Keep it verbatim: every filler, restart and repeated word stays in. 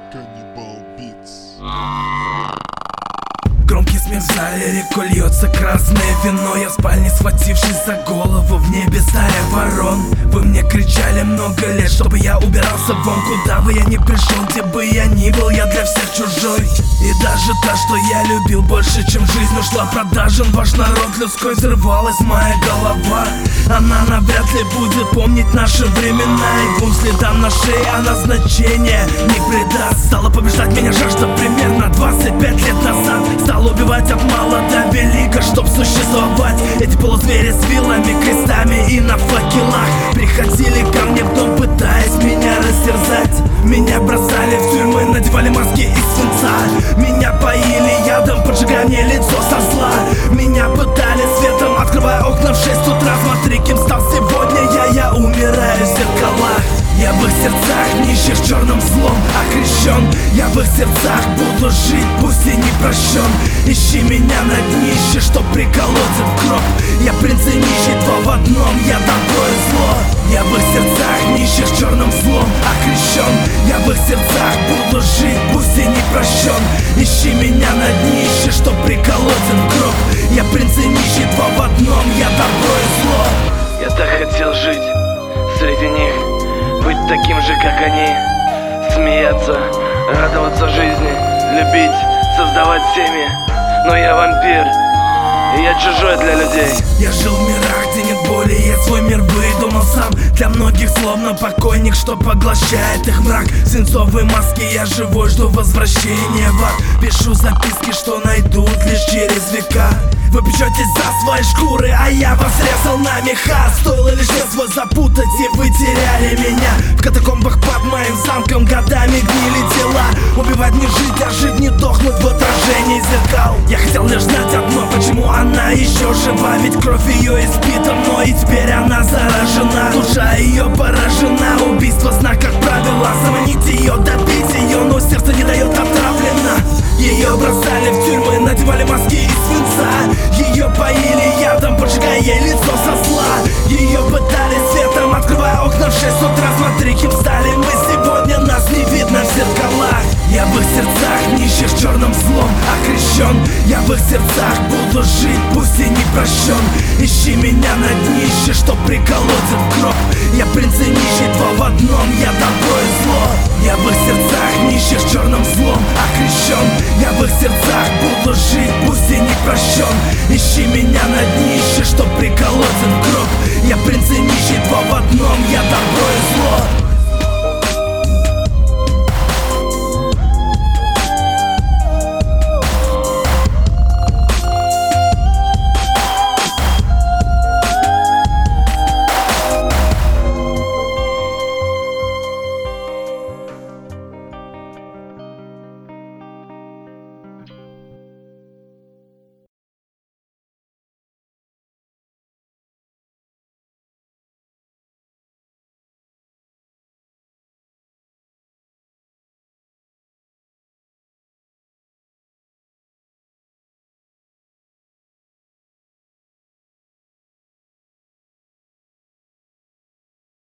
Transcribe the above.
Каннибал Битс. Громкий смех в зале, реку льется красное вино. Я в спальне, схватившись за голову, в небе стая ворон. Вы мне кричали много лет, чтобы я убирался вон. Куда бы я ни пришел, где бы я ни был, я для всех чужой. И даже та, что я любил больше, чем жизнь, ушла продажен. Ваш народ людской, взрывалась моя голова. Она навряд ли будет помнить наши времена. И двум следам на шее она значения не придаст. Стала побеждать меня жажда примерно двадцать пять лет назад. Стал убивать от мала до велика, чтоб существовать. Эти полузвери с вилами, крестами и на факелах приходили ко мне в дом, пытаясь меня растерзать. Меня бросали в тюрьмы, надевали маски из свинца. Меня поили ядом, поджигая мне лицо со зла. Меня пытали светом, открывая окна в шесть утра. Смотри, кем стал сегодня я, я умираю в зеркалах. Я в их сердцах нищих черным злом окрещен. Я в их сердцах буду жить, пусть и не прощен. Ищи меня на днище, чтоб приколоться в гроб. Я принц и нищий, два в одном, я добро и зло. Я в их сердцах нищих черным злом окрещен. Я в их сердцах буду жить, пусть и не прощен. Ищи меня на днище, чтоб приколоться в гроб. Я принц и нищий, два в одном, я добро и зло. Я так хотел жить среди них, быть таким же, как они. Смеяться, радоваться жизни, любить, создавать семьи. Но я вампир, и я чужой для людей. Я жил в мирах, где нет боли, я свой мир выдумал сам. Для многих словно покойник, что поглощает их мрак. В свинцовой маске я живой, жду возвращения в ад. Пишу записки, что найдут лишь через века. Вы печетесь за свои шкуры, а я вас резал на меха. Стоило лишь резво запутать, и вы теряли меня. В катакомбах под моим замком годами гнили тела. Убивать не жить, а жить не дохнуть в отражении зеркал. Я хотел лишь знать одно, почему она еще жива. Ведь кровь ее испита мной, и теперь она заражена. Душа ее поражена, убийство знак как правило. Заманить ее, добить ее, но сердце не дает, отравлено. Ее бросали в тюрьмы, надевали маски из свинца. Ее поили ядом, поджигая ей лицо со зла. Ее пытали светом, открывая окна в шесть утра. Смотри, кем стали мы сегодня, нас не видно в зеркалах. Я в их сердцах нищих черным злом окрещен. Я в их сердцах буду жить, пусть и не прощен. Ищи меня на днище, чтоб приколоться в гроб. Я принц и нищий, два в одном, я добро и зло. Я в их сердцах нищих черным злом окрещен. Я в их сердцах буду жить, пусть и не прощен. Ищи меня на днище, чтоб приколоться в гроб. Я принц и нищий, два в одном, я добро и зло.